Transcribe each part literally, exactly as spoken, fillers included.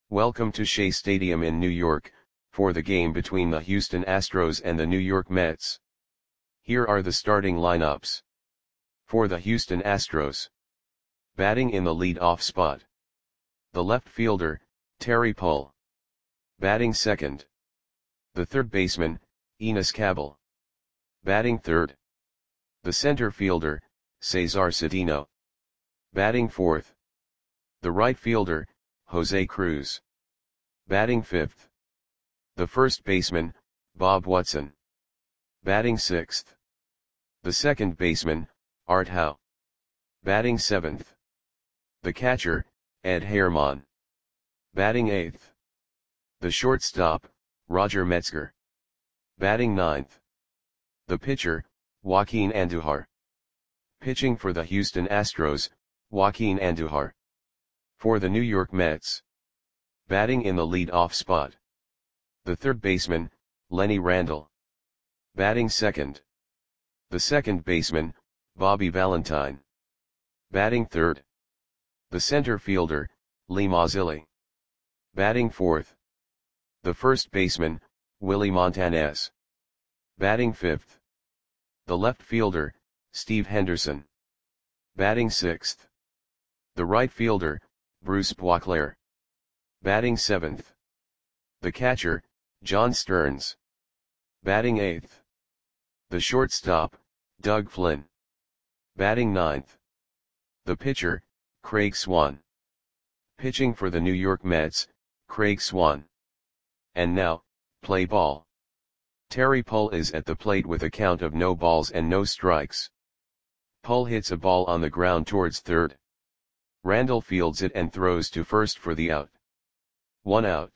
Welcome to Shea Stadium in New York, for the game between the Houston Astros and the New York Mets. Here are the starting lineups. For the Houston Astros. Batting in the lead-off spot. The left fielder, Terry Pull. Batting second. The third baseman, Enos Cabell. Batting third. The center fielder, Cesar Cedeno. Batting fourth. The right fielder, Jose Cruz. Batting fifth. The first baseman, Bob Watson. Batting sixth. The second baseman, Art Howe. Batting seventh. The catcher, Ed Herman. Batting eighth. The shortstop, Roger Metzger. Batting ninth. The pitcher, Joaquin Andujar. Pitching for the Houston Astros, Joaquin Andujar. For the New York Mets. Batting in the lead-off spot. The third baseman, Lenny Randle. Batting second. The second baseman, Bobby Valentine. Batting third. The center fielder, Lee Mazzilli. Batting fourth. The first baseman, Willie Montanez. Batting fifth. The left fielder, Steve Henderson. Batting sixth. The right fielder, Bruce Boisclair. Batting seventh. The catcher, John Stearns. Batting eighth. The shortstop, Doug Flynn. Batting ninth. The pitcher, Craig Swan. Pitching for the New York Mets, Craig Swan. And now, play ball. Terry Pull is at the plate with a count of no balls and no strikes. Pull hits a ball on the ground towards third. Randle fields it and throws to first for the out. One out.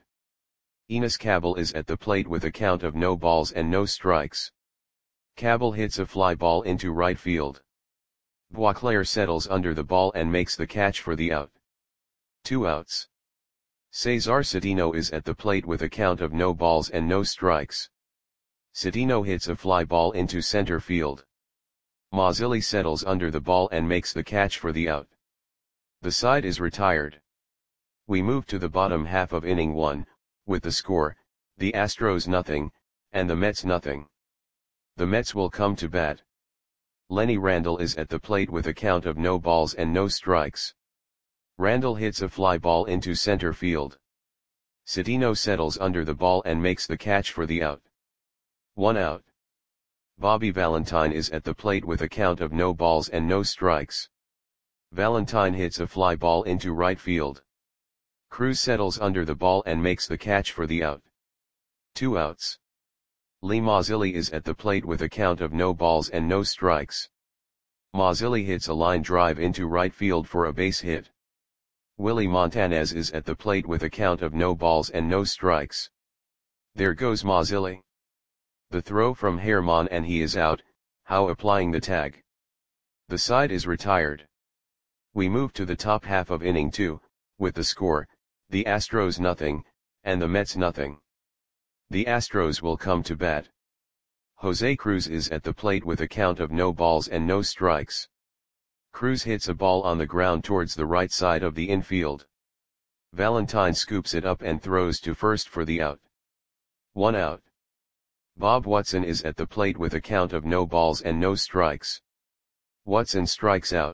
Enos Cabell is at the plate with a count of no balls and no strikes. Cabell hits a fly ball into right field. Boisclair settles under the ball and makes the catch for the out. Two outs. Cesar Cedeno is at the plate with a count of no balls and no strikes. Cedeno hits a fly ball into center field. Mazzilli settles under the ball and makes the catch for the out. The side is retired. We move to the bottom half of inning one, with the score, the Astros nothing, and the Mets nothing. The Mets will come to bat. Lenny Randle is at the plate with a count of no balls and no strikes. Randle hits a fly ball into center field. Cedeno settles under the ball and makes the catch for the out. One out. Bobby Valentine is at the plate with a count of no balls and no strikes. Valentine hits a fly ball into right field. Cruz settles under the ball and makes the catch for the out. Two outs. Lee Mazzilli is at the plate with a count of no balls and no strikes. Mazzilli hits a line drive into right field for a base hit. Willie Montanez is at the plate with a count of no balls and no strikes. There goes Mazzilli. The throw from Herman and he is out, Howe applying the tag. The side is retired. We move to the top half of inning two, with the score, the Astros nothing, and the Mets nothing. The Astros will come to bat. Jose Cruz is at the plate with a count of no balls and no strikes. Cruz hits a ball on the ground towards the right side of the infield. Valentine scoops it up and throws to first for the out. One out. Bob Watson is at the plate with a count of no balls and no strikes. Watson strikes out.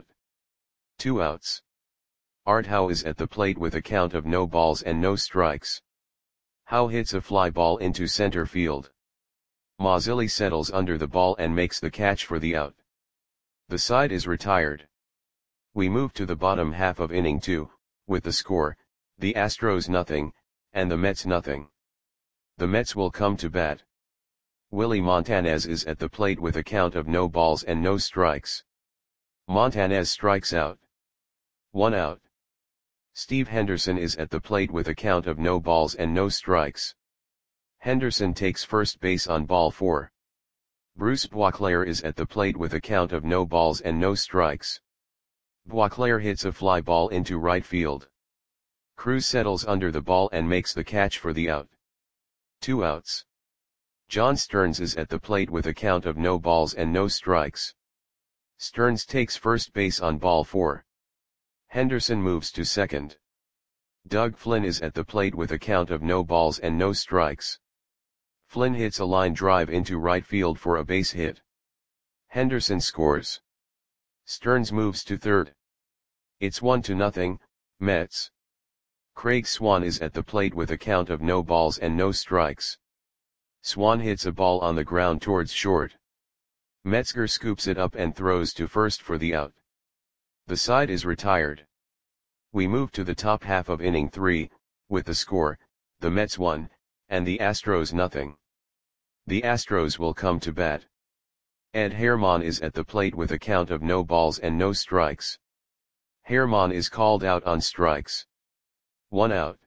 Two outs. Art Howe is at the plate with a count of no balls and no strikes. Howe hits a fly ball into center field. Mazzilli settles under the ball and makes the catch for the out. The side is retired. We move to the bottom half of inning two, with the score, the Astros nothing, and the Mets nothing. The Mets will come to bat. Willie Montanez is at the plate with a count of no balls and no strikes. Montanez strikes out. One out. Steve Henderson is at the plate with a count of no balls and no strikes. Henderson takes first base on ball four. Bruce Boisclair is at the plate with a count of no balls and no strikes. Boisclair hits a fly ball into right field. Cruz settles under the ball and makes the catch for the out. Two outs. John Stearns is at the plate with a count of no balls and no strikes. Stearns takes first base on ball four. Henderson moves to second. Doug Flynn is at the plate with a count of no balls and no strikes. Flynn hits a line drive into right field for a base hit. Henderson scores. Stearns moves to third. It's one to nothing, Mets. Craig Swan is at the plate with a count of no balls and no strikes. Swan hits a ball on the ground towards short. Metzger scoops it up and throws to first for the out. The side is retired. We move to the top half of inning three, with the score, the Mets one, and the Astros nothing. The Astros will come to bat. Ed Herman is at the plate with a count of no balls and no strikes. Herman is called out on strikes. One out.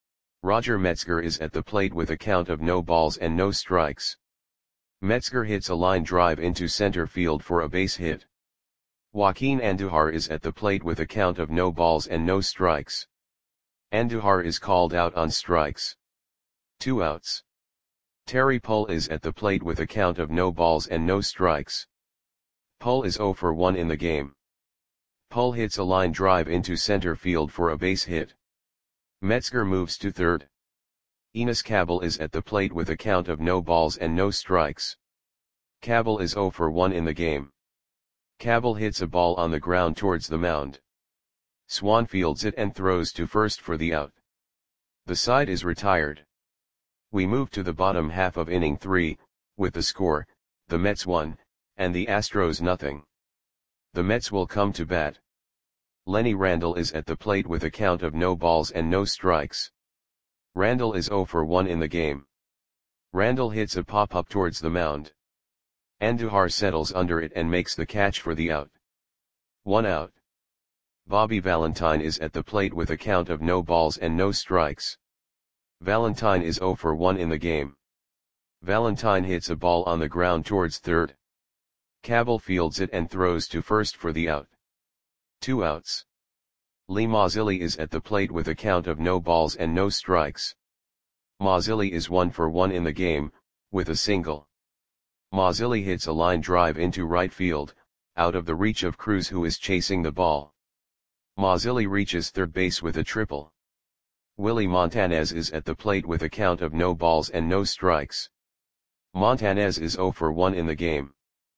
Roger Metzger is at the plate with a count of no balls and no strikes. Metzger hits a line drive into center field for a base hit. Joaquin Andujar is at the plate with a count of no balls and no strikes. Andujar is called out on strikes. Two outs. Terry Pull is at the plate with a count of no balls and no strikes. Pull is zero for one in the game. Pull hits a line drive into center field for a base hit. Metzger moves to third. Enos Cabell is at the plate with a count of no balls and no strikes. Cabell is zero for one in the game. Cabell hits a ball on the ground towards the mound. Swan fields it and throws to first for the out. The side is retired. We move to the bottom half of inning three, with the score, the Mets one, and the Astros nothing. The Mets will come to bat. Lenny Randle is at the plate with a count of no balls and no strikes. Randle is zero for one in the game. Randle hits a pop-up towards the mound. Andujar settles under it and makes the catch for the out. One out. Bobby Valentine is at the plate with a count of no balls and no strikes. Valentine is zero for one in the game. Valentine hits a ball on the ground towards third. Cabell fields it and throws to first for the out. Two outs. Lee Mazzilli is at the plate with a count of no balls and no strikes. Mazzilli is one for one in the game, with a single. Mazzilli hits a line drive into right field, out of the reach of Cruz, who is chasing the ball. Mazzilli reaches third base with a triple. Willie Montanez is at the plate with a count of no balls and no strikes. Montanez is zero for one in the game.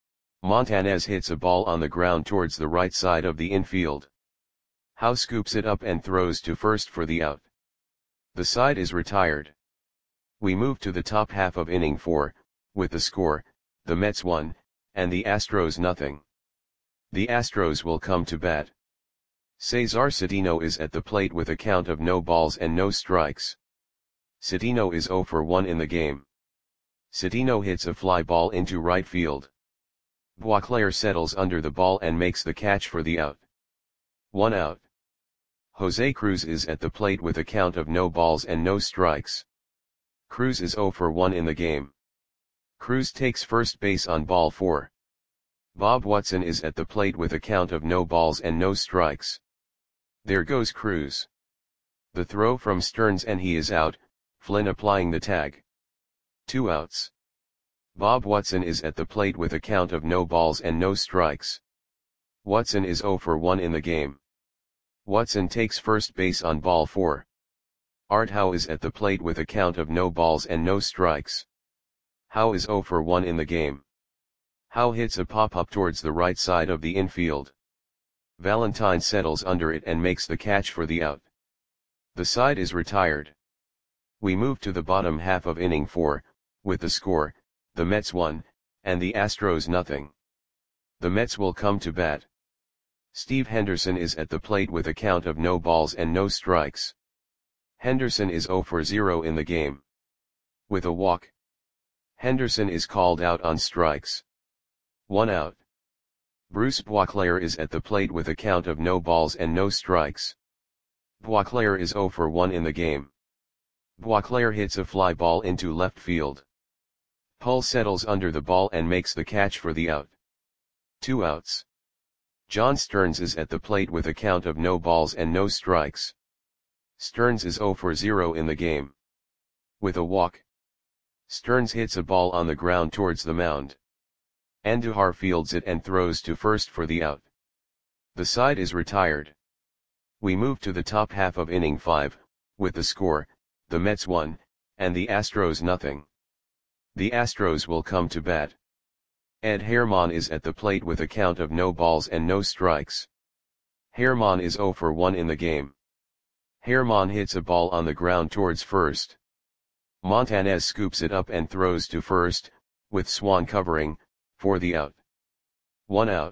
Montanez hits a ball on the ground towards the right side of the infield. Howe scoops it up and throws to first for the out. The side is retired. We move to the top half of inning four, with the score, the Mets one, and the Astros nothing. The Astros will come to bat. Cesar Cedeno is at the plate with a count of no balls and no strikes. Cedeno is zero for one in the game. Cedeno hits a fly ball into right field. Boisclair settles under the ball and makes the catch for the out. One out. Jose Cruz is at the plate with a count of no balls and no strikes. Cruz is zero for one in the game. Cruz takes first base on ball four. Bob Watson is at the plate with a count of no balls and no strikes. There goes Cruz. The throw from Stearns and he is out, Flynn applying the tag. Two outs. Bob Watson is at the plate with a count of no balls and no strikes. Watson is zero for one in the game. Watson takes first base on ball four. Art Howe is at the plate with a count of no balls and no strikes. Howe is zero for one in the game. Howe hits a pop-up towards the right side of the infield. Valentine settles under it and makes the catch for the out. The side is retired. We move to the bottom half of inning four, with the score, the Mets one, and the Astros nothing. The Mets will come to bat. Steve Henderson is at the plate with a count of no balls and no strikes. Henderson is zero for zero in the game. With a walk. Henderson is called out on strikes. One out. Bruce Boisclair is at the plate with a count of no balls and no strikes. Boisclair is zero for one in the game. Boisclair hits a fly ball into left field. Pull settles under the ball and makes the catch for the out. Two outs. John Stearns is at the plate with a count of no balls and no strikes. Stearns is zero for zero in the game. With a walk. Stearns hits a ball on the ground towards the mound. Andujar fields it and throws to first for the out. The side is retired. We move to the top half of inning five, with the score, the Mets one, and the Astros nothing. The Astros will come to bat. Ed Herman is at the plate with a count of no balls and no strikes. Herman is zero for one in the game. Herman hits a ball on the ground towards first. Montanez scoops it up and throws to first, with Swan covering, for the out. One out.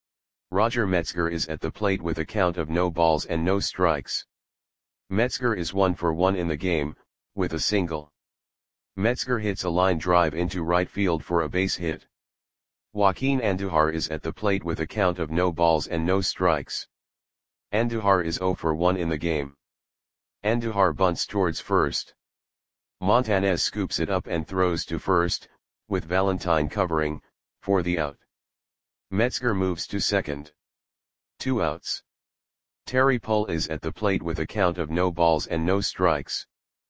Roger Metzger is at the plate with a count of no balls and no strikes. Metzger is one for one in the game, with a single. Metzger hits a line drive into right field for a base hit. Joaquin Andujar is at the plate with a count of no balls and no strikes. Andujar is zero for one in the game. Andujar bunts towards first. Montanez scoops it up and throws to first, with Valentine covering, for the out. Metzger moves to second. Two outs. Terry Pull is at the plate with a count of no balls and no strikes.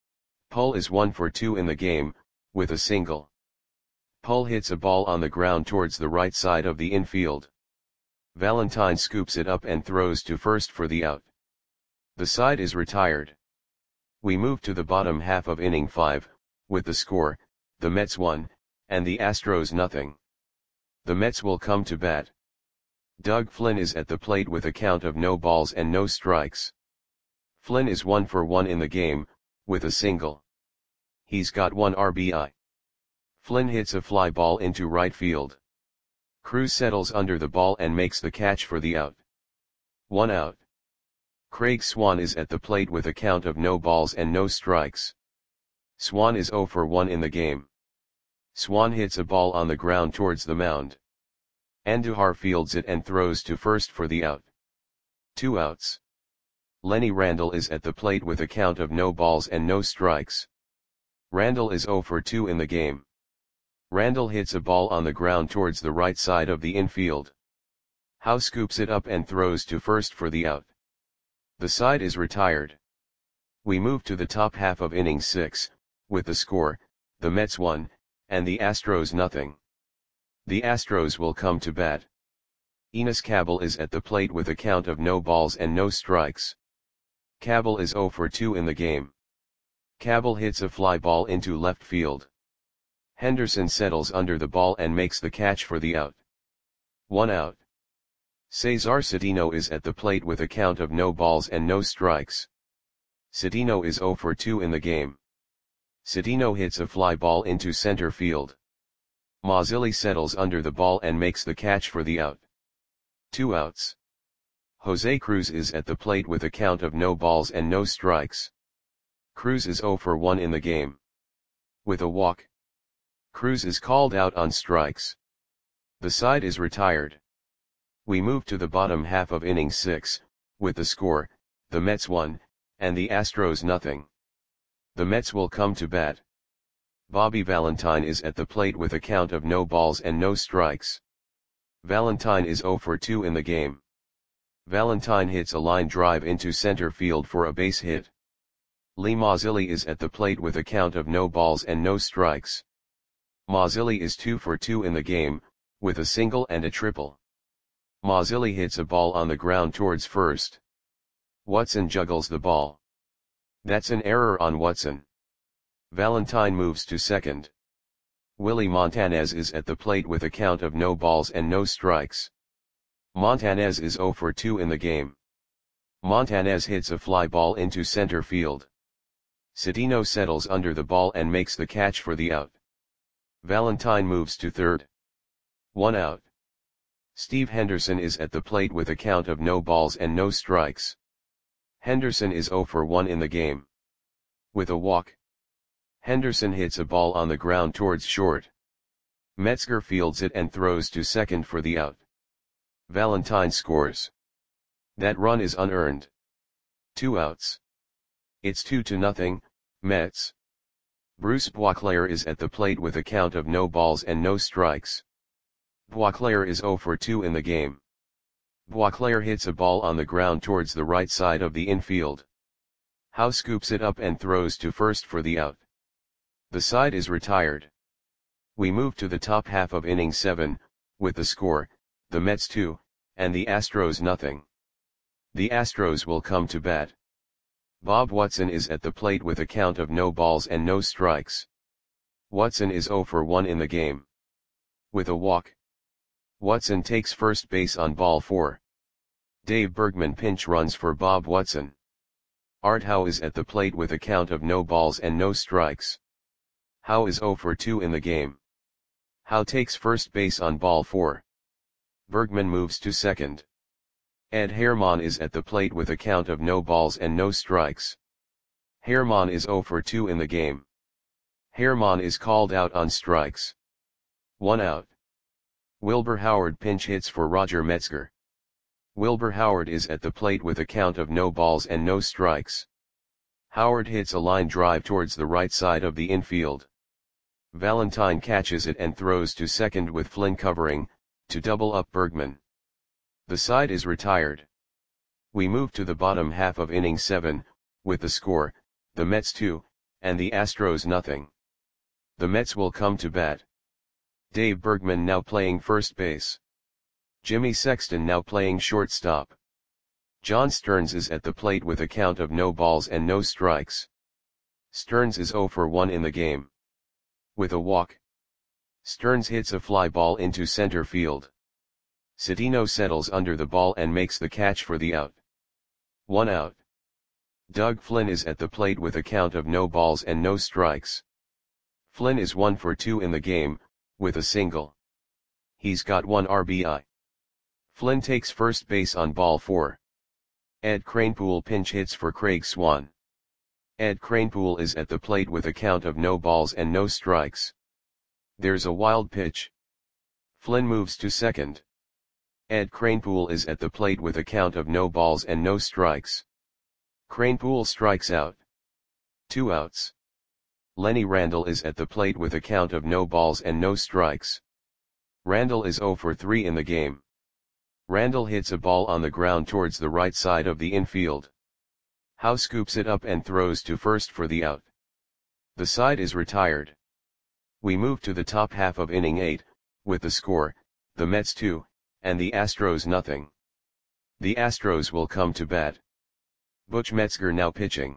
Pull is one for two in the game, with a single. Pull hits a ball on the ground towards the right side of the infield. Valentine scoops it up and throws to first for the out. The side is retired. We move to the bottom half of inning five, with the score, the Mets one, and the Astros nothing. The Mets will come to bat. Doug Flynn is at the plate with a count of no balls and no strikes. Flynn is one for one in the game, with a single. He's got one R B I. Flynn hits a fly ball into right field. Cruz settles under the ball and makes the catch for the out. One out. Craig Swan is at the plate with a count of no balls and no strikes. Swan is zero for one in the game. Swan hits a ball on the ground towards the mound. Andujar fields it and throws to first for the out. Two outs. Lenny Randle is at the plate with a count of no balls and no strikes. Randle is zero for two in the game. Randle hits a ball on the ground towards the right side of the infield. Howe scoops it up and throws to first for the out. The side is retired. We move to the top half of inning six, with the score, the Mets one, and the Astros nothing. The Astros will come to bat. Enos Cabell is at the plate with a count of no balls and no strikes. Cabell is zero for two in the game. Cabell hits a fly ball into left field. Henderson settles under the ball and makes the catch for the out. One out. Cesar Cedeno is at the plate with a count of no balls and no strikes. Cedeno is zero for two in the game. Cedeno hits a fly ball into center field. Mazzilli settles under the ball and makes the catch for the out. Two outs. Jose Cruz is at the plate with a count of no balls and no strikes. Cruz is zero for one in the game. With a walk. Cruz is called out on strikes. The side is retired. We move to the bottom half of inning six, with the score, the Mets one, and the Astros nothing. The Mets will come to bat. Bobby Valentine is at the plate with a count of no balls and no strikes. Valentine is zero for two in the game. Valentine hits a line drive into center field for a base hit. Lee Mazzilli is at the plate with a count of no balls and no strikes. Mazzilli is two for two in the game, with a single and a triple. Mazzilli hits a ball on the ground towards first. Watson juggles the ball. That's an error on Watson. Valentine moves to second. Willie Montanez is at the plate with a count of no balls and no strikes. Montanez is zero for two in the game. Montanez hits a fly ball into center field. Cedeno settles under the ball and makes the catch for the out. Valentine moves to third. One out. Steve Henderson is at the plate with a count of no balls and no strikes. Henderson is zero for one in the game. With a walk. Henderson hits a ball on the ground towards short. Metzger fields it and throws to second for the out. Valentine scores. That run is unearned. Two outs. It's two to nothing, Mets. Bruce Boisclair is at the plate with a count of no balls and no strikes. Boisclair is zero for two in the game. Boisclair hits a ball on the ground towards the right side of the infield. Howe scoops it up and throws to first for the out. The side is retired. We move to the top half of inning seven, with the score, the Mets two, and the Astros nothing. The Astros will come to bat. Bob Watson is at the plate with a count of no balls and no strikes. Watson is zero for one in the game. With a walk, Watson takes first base on ball four. Dave Bergman pinch runs for Bob Watson. Art Howe is at the plate with a count of no balls and no strikes. Howe is zero for two in the game. Howe takes first base on ball four. Bergman moves to second. Ed Herman is at the plate with a count of no balls and no strikes. Herman is zero for two in the game. Herman is called out on strikes. One out. Wilbur Howard pinch hits for Roger Metzger. Wilbur Howard is at the plate with a count of no balls and no strikes. Howard hits a line drive towards the right side of the infield. Valentine catches it and throws to second with Flynn covering, to double up Bergman. The side is retired. We move to the bottom half of inning seven, with the score, the Mets two, and the Astros nothing. The Mets will come to bat. Dave Bergman now playing first base. Jimmy Sexton now playing shortstop. John Stearns is at the plate with a count of no balls and no strikes. Stearns is zero for one in the game. With a walk, Stearns hits a fly ball into center field. Cedeno settles under the ball and makes the catch for the out. One out. Doug Flynn is at the plate with a count of no balls and no strikes. Flynn is one for two in the game, with a single. He's got one R B I. Flynn takes first base on ball four. Ed Kranepool pinch hits for Craig Swan. Ed Kranepool is at the plate with a count of no balls and no strikes. There's a wild pitch. Flynn moves to second. Ed Kranepool is at the plate with a count of no balls and no strikes. Kranepool strikes out. Two outs. Lenny Randle is at the plate with a count of no balls and no strikes. Randle is zero for three in the game. Randle hits a ball on the ground towards the right side of the infield. Howe scoops it up and throws to first for the out. The side is retired. We move to the top half of inning eight, with the score, the Mets two, and the Astros nothing. The Astros will come to bat. Butch Metzger now pitching.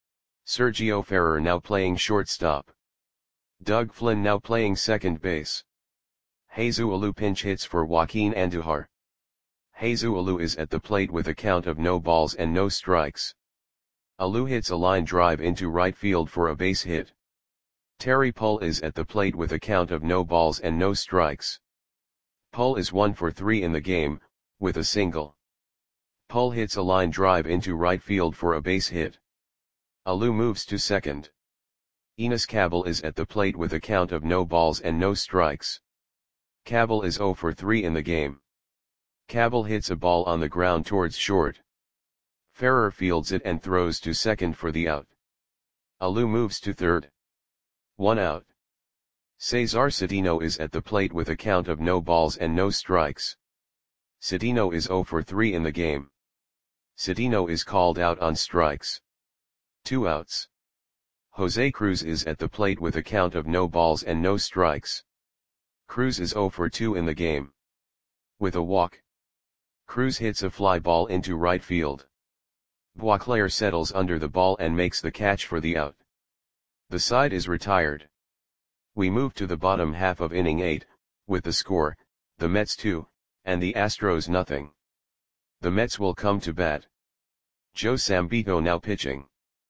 Sergio Ferrer now playing shortstop. Doug Flynn now playing second base. Jesus Alou pinch hits for Joaquin Andujar. Jesus Alou is at the plate with a count of no balls and no strikes. Alou hits a line drive into right field for a base hit. Terry Pull is at the plate with a count of no balls and no strikes. Pull is one for three in the game, with a single. Pull hits a line drive into right field for a base hit. Alou moves to second. Enos Cabell is at the plate with a count of no balls and no strikes. Cabell is zero for three in the game. Cabell hits a ball on the ground towards short. Ferrer fields it and throws to second for the out. Alou moves to third. One out. Cesar Cedeno is at the plate with a count of no balls and no strikes. Cedeno is zero for three in the game. Cedeno is called out on strikes. Two outs. Jose Cruz is at the plate with a count of no balls and no strikes. Cruz is zero for two in the game. With a walk, Cruz hits a fly ball into right field. Boisclair settles under the ball and makes the catch for the out. The side is retired. We move to the bottom half of inning eight, with the score, the Mets two, and the Astros nothing. The Mets will come to bat. Joe Sambico now pitching.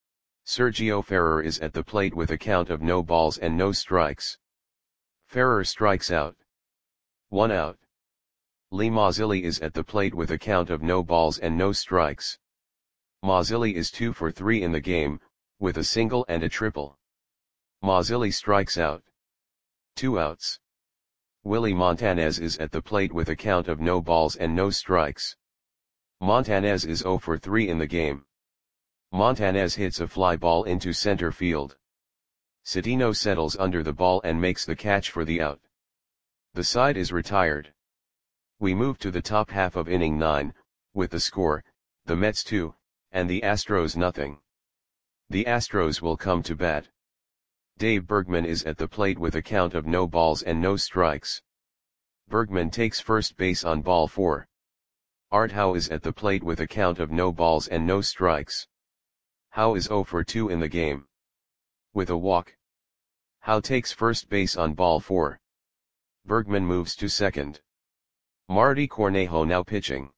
Sergio Ferrer is at the plate with a count of no balls and no strikes. Ferrer strikes out. One out. Lee Mazzilli is at the plate with a count of no balls and no strikes. Mazzilli is two for three in the game, with a single and a triple. Mazzilli strikes out. Two outs. Willie Montanez is at the plate with a count of no balls and no strikes. Montanez is zero for three in the game. Montanez hits a fly ball into center field. Cedeno settles under the ball and makes the catch for the out. The side is retired. We move to the top half of inning nine, with the score, the Mets two, and the Astros nothing. The Astros will come to bat. Dave Bergman is at the plate with a count of no balls and no strikes. Bergman takes first base on ball four. Art Howe is at the plate with a count of no balls and no strikes. Howe is zero for two in the game. With a walk. Howe takes first base on ball four. Bergman moves to second. Marty Cornejo now pitching.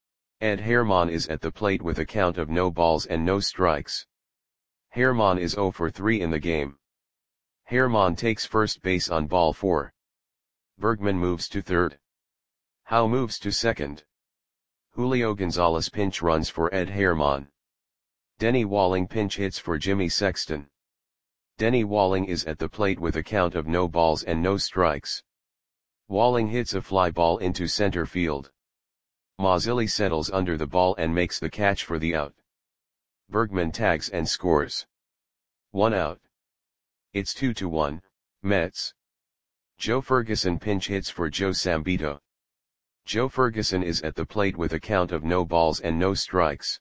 Ed Herman is at the plate with a count of no balls and no strikes. Herman is zero for three in the game. Herman takes first base on ball four. Bergman moves to third. Howe moves to second. Julio Gonzalez pinch runs for Ed Herman. Denny Walling pinch hits for Jimmy Sexton. Denny Walling is at the plate with a count of no balls and no strikes. Walling hits a fly ball into center field. Mazzilli settles under the ball and makes the catch for the out. Bergman tags and scores. One out. It's two to one, Mets. Joe Ferguson pinch hits for Joe Sambito. Joe Ferguson is at the plate with a count of no balls and no strikes.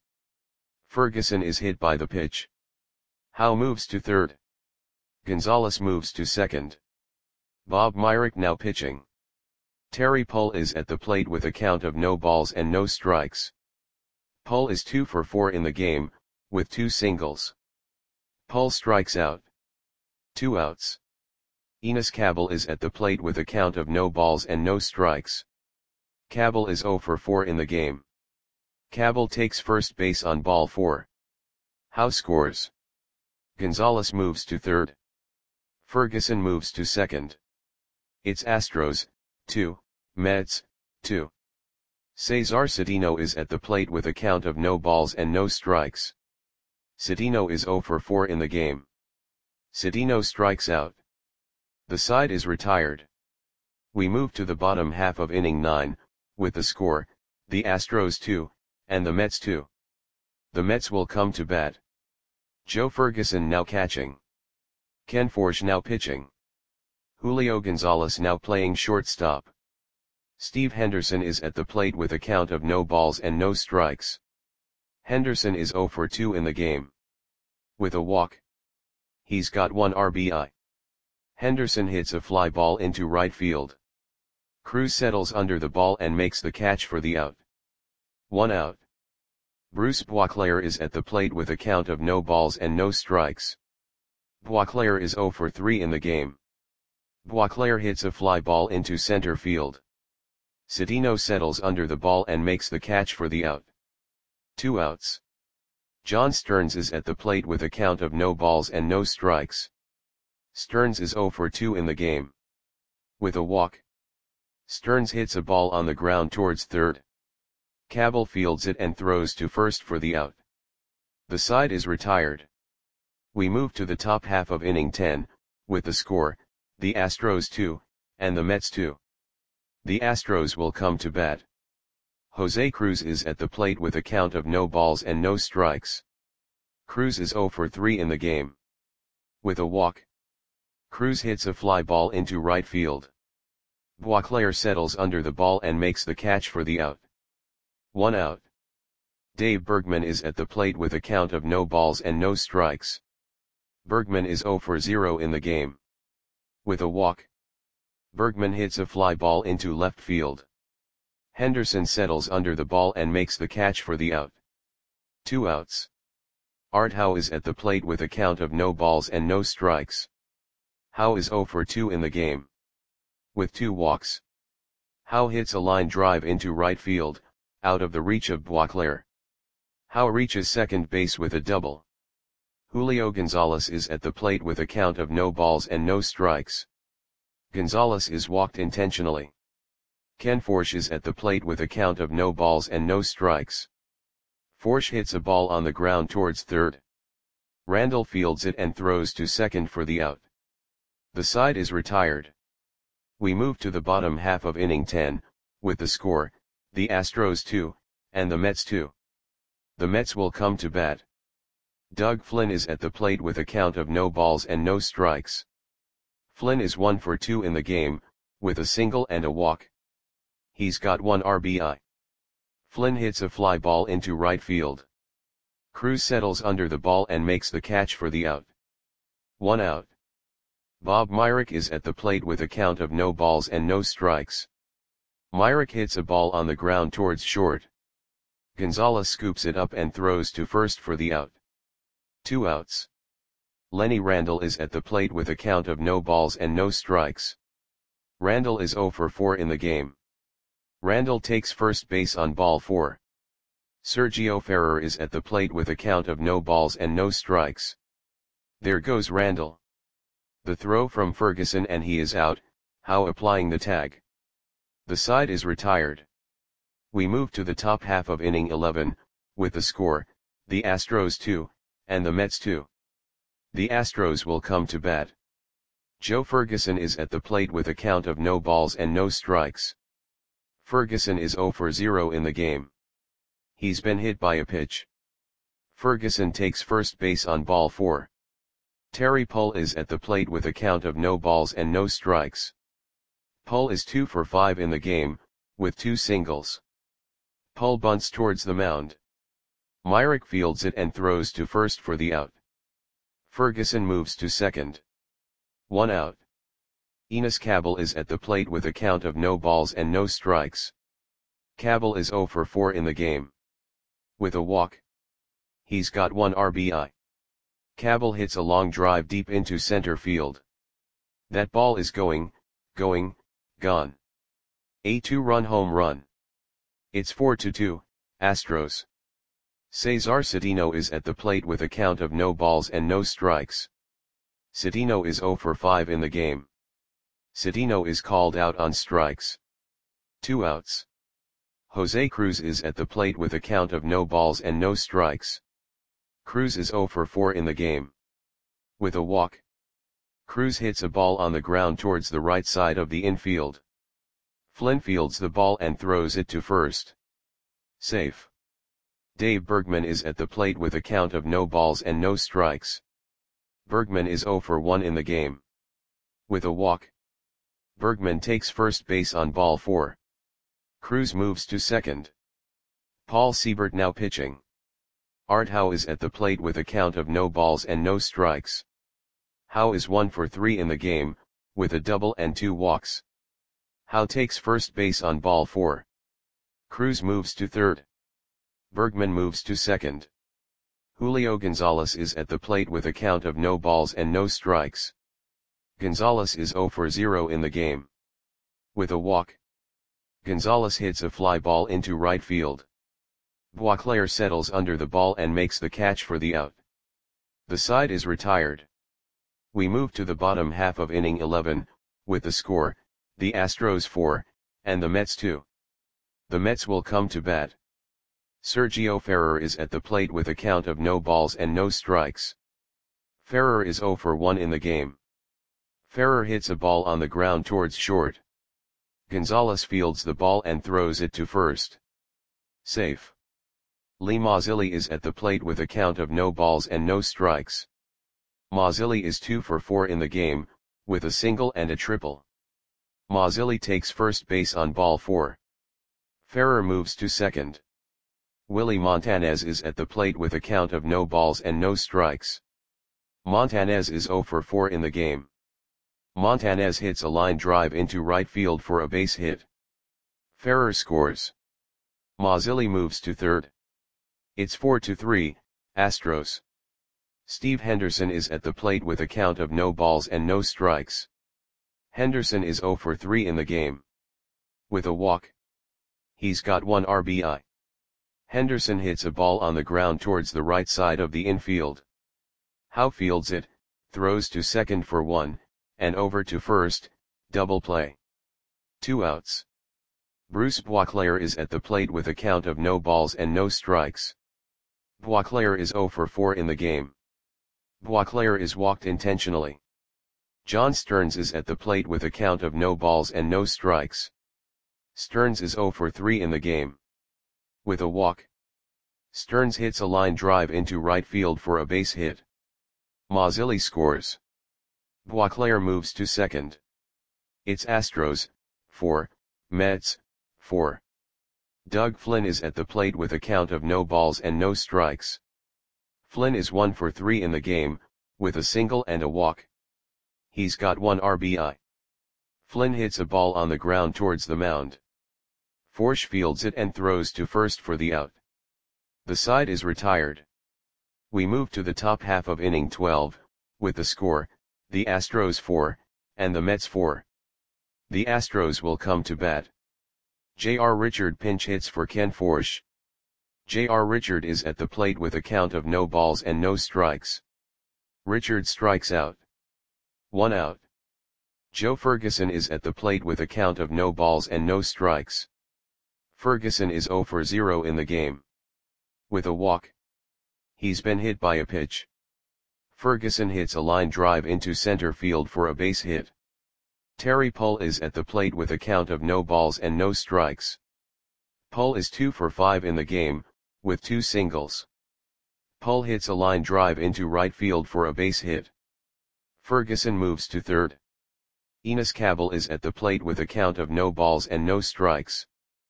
Ferguson is hit by the pitch. Howe moves to third. Gonzalez moves to second. Bob Myrick now pitching. Terry Pull is at the plate with a count of no balls and no strikes. Pull is two for four in the game, with two singles. Pull strikes out. Two outs. Enos Cabell is at the plate with a count of no balls and no strikes. Cabell is zero for four in the game. Cabell takes first base on ball four. Howe scores. Gonzalez moves to third. Ferguson moves to second. It's Astros, two, Mets, two. Cesar Cedeno is at the plate with a count of no balls and no strikes. Cedeno is zero for four in the game. Cedeno strikes out. The side is retired. We move to the bottom half of inning nine, with the score, the Astros two, and the Mets two. The Mets will come to bat. Joe Ferguson now catching. Ken Forge now pitching. Julio Gonzalez now playing shortstop. Steve Henderson is at the plate with a count of no balls and no strikes. Henderson is zero for two in the game. With a walk. He's got one R B I. Henderson hits a fly ball into right field. Cruz settles under the ball and makes the catch for the out. One out. Bruce Boisclair is at the plate with a count of no balls and no strikes. Boisclair is zero for three in the game. Boisclair hits a fly ball into center field. Cedeno settles under the ball and makes the catch for the out. Two outs. John Stearns is at the plate with a count of no balls and no strikes. Stearns is zero for two in the game. With a walk. Stearns hits a ball on the ground towards third. Cabell fields it and throws to first for the out. The side is retired. We move to the top half of inning ten, with the score, the Astros two, and the Mets two. The Astros will come to bat. Jose Cruz is at the plate with a count of no balls and no strikes. Cruz is zero for three in the game. With a walk. Cruz hits a fly ball into right field. Boisclair settles under the ball and makes the catch for the out. One out. Dave Bergman is at the plate with a count of no balls and no strikes. Bergman is zero for zero in the game. With a walk. Bergman hits a fly ball into left field. Henderson settles under the ball and makes the catch for the out. Two outs. Art Howe is at the plate with a count of no balls and no strikes. Howe is zero for two in the game. With two walks. Howe hits a line drive into right field, out of the reach of Boisclair. Howe reaches second base with a double. Julio Gonzalez is at the plate with a count of no balls and no strikes. Gonzalez is walked intentionally. Ken Forge is at the plate with a count of no balls and no strikes. Forge hits a ball on the ground towards third. Randall fields it and throws to second for the out. The side is retired. We move to the bottom half of inning ten, with the score, the Astros two, and the Mets two. The Mets will come to bat. Doug Flynn is at the plate with a count of no balls and no strikes. Flynn is one for two in the game, with a single and a walk. He's got one R B I. Flynn hits a fly ball into right field. Cruz settles under the ball and makes the catch for the out. One out. Bob Myrick is at the plate with a count of no balls and no strikes. Myrick hits a ball on the ground towards short. Gonzalez scoops it up and throws to first for the out. Two outs. Lenny Randle is at the plate with a count of no balls and no strikes. Randle is oh for four in the game. Randle takes first base on ball four. Sergio Ferrer is at the plate with a count of no balls and no strikes. There goes Randle. The throw from Ferguson and he is out, Howe applying the tag. The side is retired. We move to the top half of inning eleven, with the score, the Astros two, and the Mets two. The Astros will come to bat. Joe Ferguson is at the plate with a count of no balls and no strikes. Ferguson is oh for zero in the game. He's been hit by a pitch. Ferguson takes first base on ball four. Terry Pull is at the plate with a count of no balls and no strikes. Pull is two for five in the game, with two singles. Pull bunts towards the mound. Myrick fields it and throws to first for the out. Ferguson moves to second. One out. Enos Cabell is at the plate with a count of no balls and no strikes. Cabell is oh for four in the game. With a walk. He's got one R B I. Cabell hits a long drive deep into center field. That ball is going, going, gone. A two-run home run. It's four to two, Astros. Cesar Cedeno is at the plate with a count of no balls and no strikes. Cedeno is oh for five in the game. Cedeno is called out on strikes. Two outs. Jose Cruz is at the plate with a count of no balls and no strikes. Cruz is oh for four in the game. With a walk. Cruz hits a ball on the ground towards the right side of the infield. Flynn fields the ball and throws it to first. Safe. Dave Bergman is at the plate with a count of no balls and no strikes. Bergman is oh for one in the game. With a walk. Bergman takes first base on ball four. Cruz moves to second. Paul Siebert now pitching. Art Howe is at the plate with a count of no balls and no strikes. Howe is one for three in the game, with a double and two walks. Howe takes first base on ball four. Cruz moves to third. Bergman moves to second. Julio Gonzalez is at the plate with a count of no balls and no strikes. Gonzalez is oh for zero in the game. With a walk. Gonzalez hits a fly ball into right field. Boisclair settles under the ball and makes the catch for the out. The side is retired. We move to the bottom half of inning eleven, with the score, the Astros four, and the Mets two. The Mets will come to bat. Sergio Ferrer is at the plate with a count of no balls and no strikes. Ferrer is oh for one in the game. Ferrer hits a ball on the ground towards short. Gonzalez fields the ball and throws it to first. Safe. Lee Mazzilli is at the plate with a count of no balls and no strikes. Mazzilli is two for four in the game, with a single and a triple. Mazzilli takes first base on ball four. Ferrer moves to second. Willie Montanez is at the plate with a count of no balls and no strikes. Montanez is oh for four in the game. Montanez hits a line drive into right field for a base hit. Ferrer scores. Mazzilli moves to third. It's four to three, Astros. Steve Henderson is at the plate with a count of no balls and no strikes. Henderson is oh for three in the game. With a walk. He's got one R B I. Henderson hits a ball on the ground towards the right side of the infield. Howe fields it, throws to second for one, and over to first, double play. Two outs. Bruce Boisclair is at the plate with a count of no balls and no strikes. Boisclair is oh for four in the game. Boisclair is walked intentionally. John Stearns is at the plate with a count of no balls and no strikes. Stearns is oh for three in the game. With a walk. Stearns hits a line drive into right field for a base hit. Mazzilli scores. Boisclair moves to second. It's Astros, four, Mets, four. Doug Flynn is at the plate with a count of no balls and no strikes. Flynn is one for three in the game, with a single and a walk. He's got one R B I. Flynn hits a ball on the ground towards the mound. Forsch fields it and throws to first for the out. The side is retired. We move to the top half of inning twelve, with the score, the Astros four, and the Mets four. The Astros will come to bat. J R. Richard pinch hits for Ken Forsch. J R. Richard is at the plate with a count of no balls and no strikes. Richard strikes out. One out. Joe Ferguson is at the plate with a count of no balls and no strikes. Ferguson is zero for zero in the game. With a walk. He's been hit by a pitch. Ferguson hits a line drive into center field for a base hit. Terry Pull is at the plate with a count of no balls and no strikes. Pull is two for five in the game, with two singles. Pull hits a line drive into right field for a base hit. Ferguson moves to third. Enos Cabell is at the plate with a count of no balls and no strikes.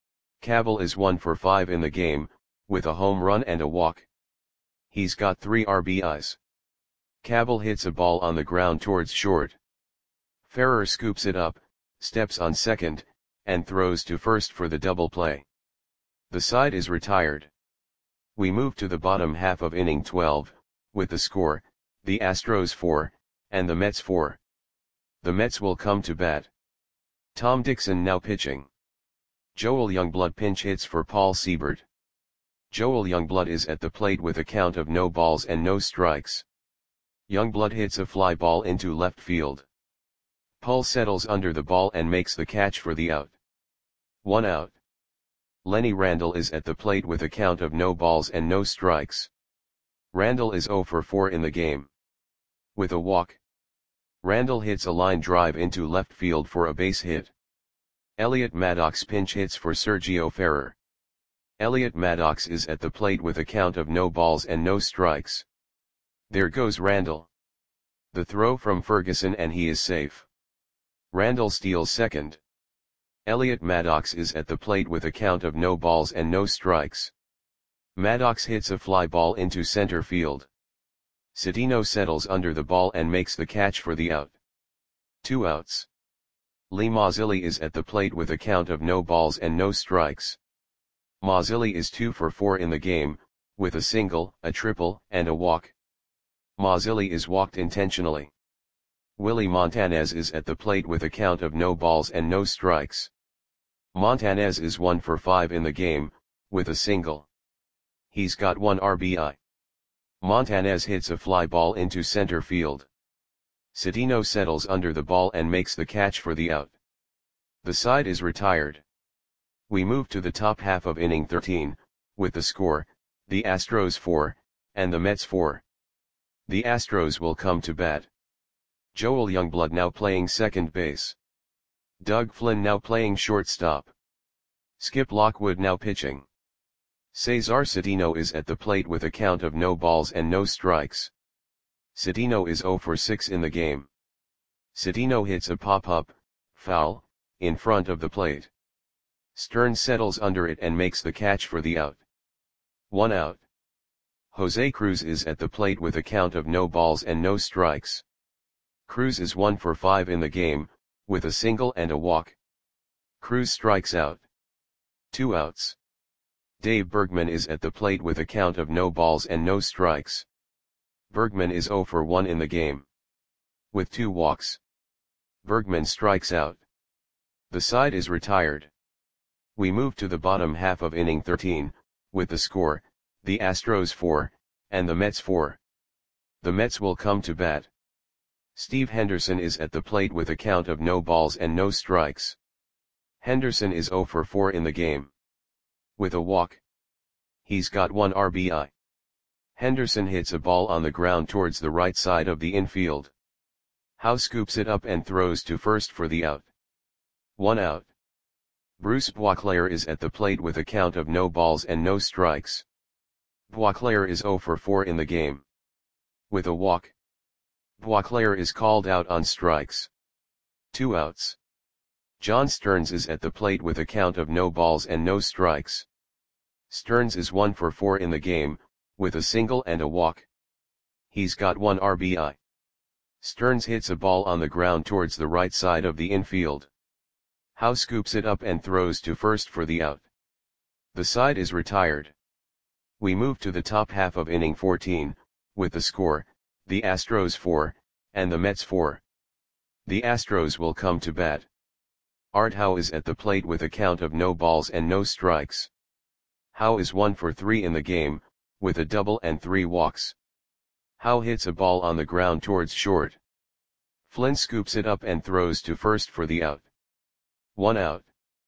Cabell is one for five in the game, with a home run and a walk. He's got three R B Is. Cabell hits a ball on the ground towards short. Ferrer scoops it up, steps on second, and throws to first for the double play. The side is retired. We move to the bottom half of inning twelve, with the score, the Astros four, and the Mets four. The Mets will come to bat. Tom Dixon now pitching. Joel Youngblood pinch hits for Paul Siebert. Joel Youngblood is at the plate with a count of no balls and no strikes. Youngblood hits a fly ball into left field. Paul settles under the ball and makes the catch for the out. One out. Lenny Randle is at the plate with a count of no balls and no strikes. Randle is zero for four in the game. With a walk. Randle hits a line drive into left field for a base hit. Elliot Maddox pinch hits for Sergio Ferrer. Elliot Maddox is at the plate with a count of no balls and no strikes. There goes Randle. The throw from Ferguson and he is safe. Randle steals second. Elliot Maddox is at the plate with a count of no balls and no strikes. Maddox hits a fly ball into center field. Cedeno settles under the ball and makes the catch for the out. Two outs. Lee Mazzilli is at the plate with a count of no balls and no strikes. Mazzilli is two for four in the game, with a single, a triple, and a walk. Mazzilli is walked intentionally. Willie Montanez is at the plate with a count of no balls and no strikes. Montanez is one for five in the game, with a single. He's got one R B I. Montanez hits a fly ball into center field. Cedeno settles under the ball and makes the catch for the out. The side is retired. We move to the top half of inning thirteen, with the score, the Astros four, and the Mets four. The Astros will come to bat. Joel Youngblood now playing second base. Doug Flynn now playing shortstop. Skip Lockwood now pitching. Cesar Cedeno is at the plate with a count of no balls and no strikes. Cedeno is zero for six in the game. Cedeno hits a pop-up, foul, in front of the plate. Stearns settles under it and makes the catch for the out. One out. Jose Cruz is at the plate with a count of no balls and no strikes. Cruz is one for five in the game, with a single and a walk. Cruz strikes out. Two outs. Dave Bergman is at the plate with a count of no balls and no strikes. Bergman is zero for one in the game. With two walks. Bergman strikes out. The side is retired. We move to the bottom half of inning thirteen, with the score, the Astros four, and the Mets four. The Mets will come to bat. Steve Henderson is at the plate with a count of no balls and no strikes. Henderson is zero for four in the game. With a walk. He's got one R B I. Henderson hits a ball on the ground towards the right side of the infield. Howe scoops it up and throws to first for the out. One out. Bruce Boisclair is at the plate with a count of no balls and no strikes. Boisclair is zero for four in the game. With a walk. Boisclair is called out on strikes. Two outs. John Stearns is at the plate with a count of no balls and no strikes. Stearns is one for four in the game, with a single and a walk. He's got one R B I. Stearns hits a ball on the ground towards the right side of the infield. Howe scoops it up and throws to first for the out. The side is retired. We move to the top half of inning fourteen, with the score, the Astros four, and the Mets four. The Astros will come to bat. Art Howe is at the plate with a count of no balls and no strikes. Howe is one for three in the game, with a double and three walks. Howe hits a ball on the ground towards short. Flynn scoops it up and throws to first for the out. One out.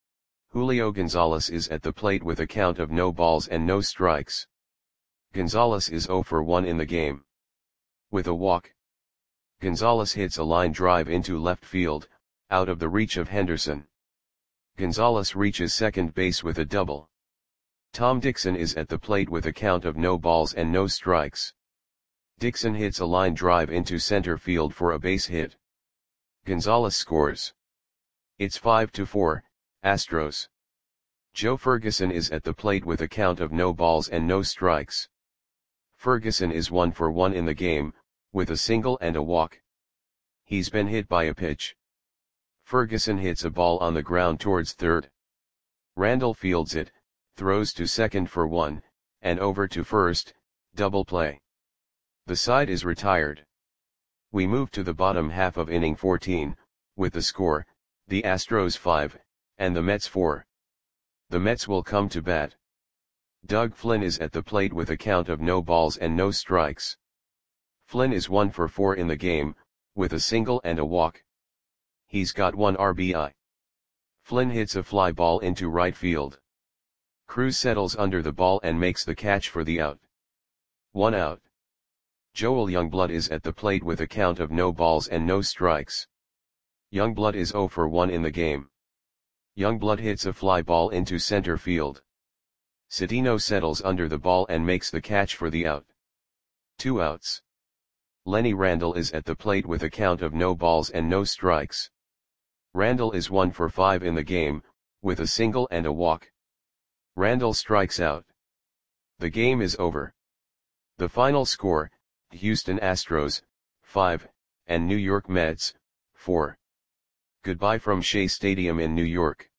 Julio Gonzalez is at the plate with a count of no balls and no strikes. Gonzalez is zero for one in the game. With a walk. Gonzalez hits a line drive into left field, out of the reach of Henderson. Gonzalez reaches second base with a double. Tom Dixon is at the plate with a count of no balls and no strikes. Dixon hits a line drive into center field for a base hit. Gonzalez scores. It's five to four, Astros. Joe Ferguson is at the plate with a count of no balls and no strikes. Ferguson is one for one in the game, with a single and a walk. He's been hit by a pitch. Ferguson hits a ball on the ground towards third. Randall fields it, throws to second for one, and over to first, double play. The side is retired. We move to the bottom half of inning fourteen, with the score, the Astros five, and the Mets four. The Mets will come to bat. Doug Flynn is at the plate with a count of no balls and no strikes. Flynn is one for four in the game, with a single and a walk. He's got one R B I. Flynn hits a fly ball into right field. Cruz settles under the ball and makes the catch for the out. One out. Joel Youngblood is at the plate with a count of no balls and no strikes. Youngblood is zero for one in the game. Youngblood hits a fly ball into center field. Cedeno settles under the ball and makes the catch for the out. Two outs. Lenny Randall is at the plate with a count of no balls and no strikes. Randall is one for five in the game, with a single and a walk. Randall strikes out. The game is over. The final score, Houston Astros, five, and New York Mets, four. Goodbye from Shea Stadium in New York.